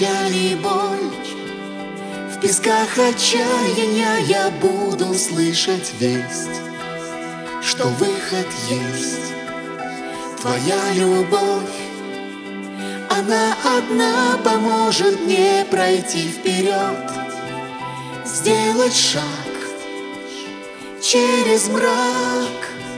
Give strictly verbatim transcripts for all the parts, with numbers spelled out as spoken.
печаль и боль, в песках отчаяния я буду слышать весть, что выход есть. Твоя любовь, она одна поможет мне пройти вперед, сделать шаг через мрак.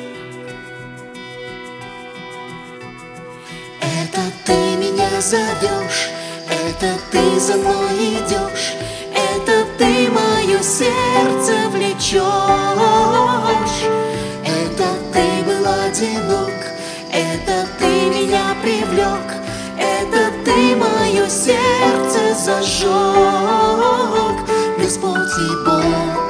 Это ты меня зовешь, это ты за мной идешь, это ты мое сердце влечешь. Это ты был одинок, это ты меня привлек, это ты мое сердце зажег, Господь и Бог.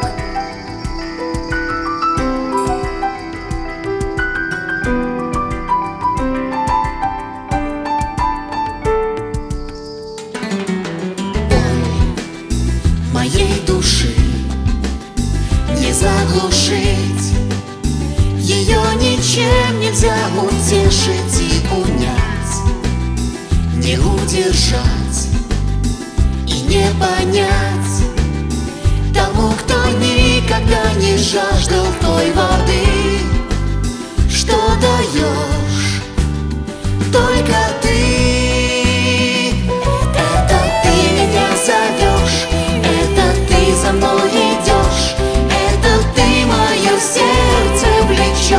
Моей души не заглушить, ее ничем нельзя утешить и унять, не удержать и не понять тому, кто никогда не жаждал той воды, что даешь только ты. Это ты меня зовешь, за мной идешь, это ты мое сердце влечешь.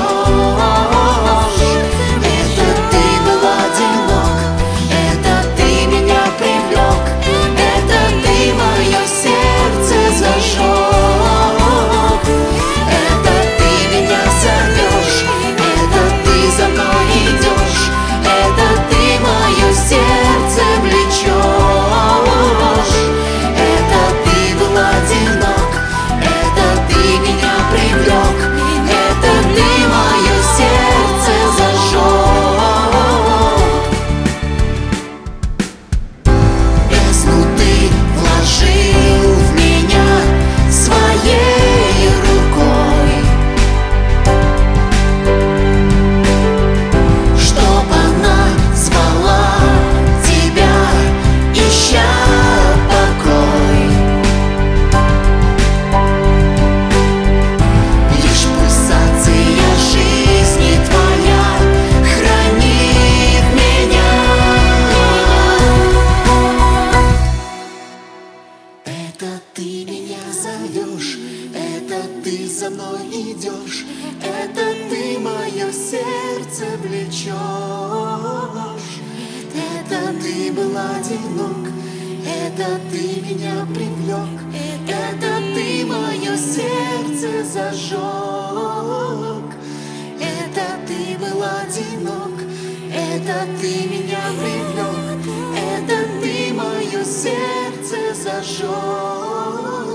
Это ты был одинок, это ты меня привлек, это ты мое сердце зажег. Это ты меня зовешь, это ты за мной идешь, это ты мое сердце влечешь. Одинок, это ты меня привлек, это ты мое сердце зажег. Бездну ты вложил в меня своей рукой, чтоб она звала тебя, ища покой. Это ты меня зовешь, это ты за мной идешь, это ты мое сердце влечешь. Это ты был одинок, это ты меня привлек, это ты мое сердце зажег. Это ты был одинок, это ты меня привлек, это ты мое сердце зажег.